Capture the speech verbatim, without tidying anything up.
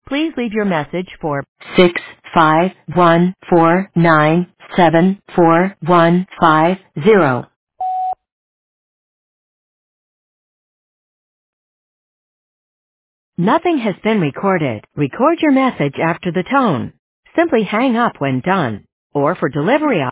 Please leave your message for six five one four nine seven four one five zero. Nothing has been recorded. Record your message after the tone. Simply hang up when done. Or for delivery